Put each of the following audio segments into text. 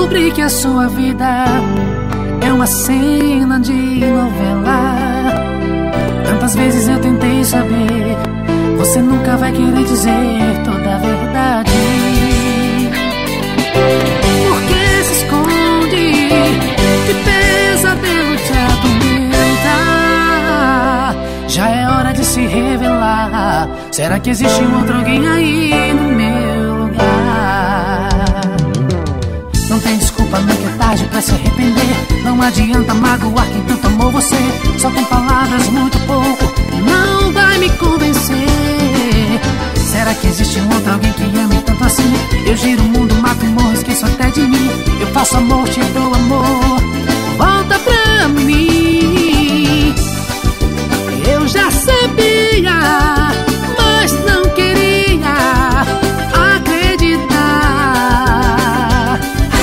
descobri que a sua vida é uma cena de novela. Tantas vezes eu tentei saber, você nunca vai querer dizer toda a verdade. Por que se esconde? Que pesadelo te atormenta? Já é hora de se revelar. Será que existe um outro alguém aí no meu lugar? Não tem desculpa, nunca é tarde pra se arrepender. Não adianta magoar quem tanto amou você. Só com palavras muito pouco não vai me convencer. Será que existe um outro alguém que ame tanto assim? Eu giro o mundo, mato e morro, esqueço até de mim. Eu faço amor, te dou amor, volta pra mim. Eu já sabia, mas não queria acreditar.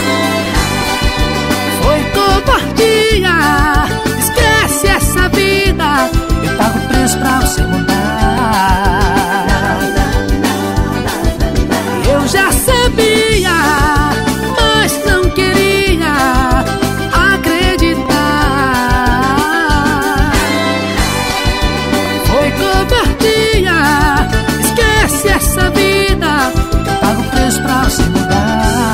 Foi covardia, esquece essa vida. Eu pago o preço pra você mudar. Eu já sabia, mas não queria acreditar. Foi covardia, esquece essa vida. Eu pago o preço pra você mudar.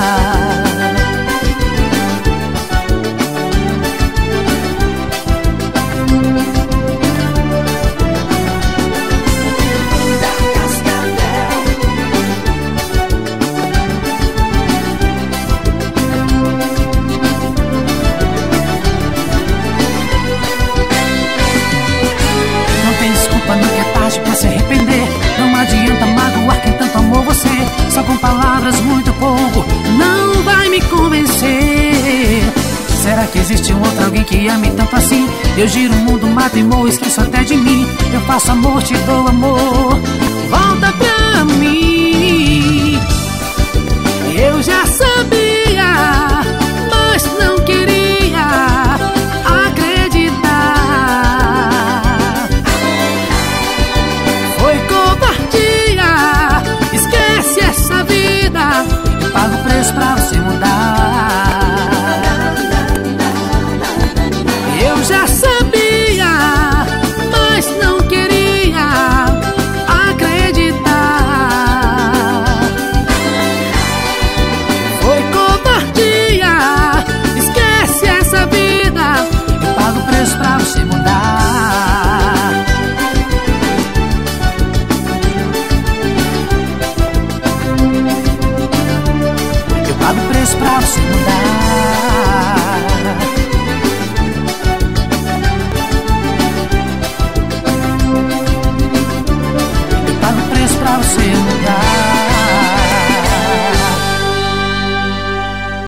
Pra se arrepender, não adianta magoar quem tanto amou você. Só com palavras muito pouco não vai me convencer. Será que existe um outro alguém que ame tanto assim? Eu giro o mundo, mato e morro, esqueço até de mim. Eu faço amor, te dou amor, volta pra mim. Eu já sabia, mas não queria acreditar. Foi covardia, esquece essa vida. Eu pago o preço pra você mudar. Eu já sabia, mas não queria acreditar. Foi covardia, esquece essa vida. Eu pago o preço pra você mudar. Eu pago o preço pra você mudar.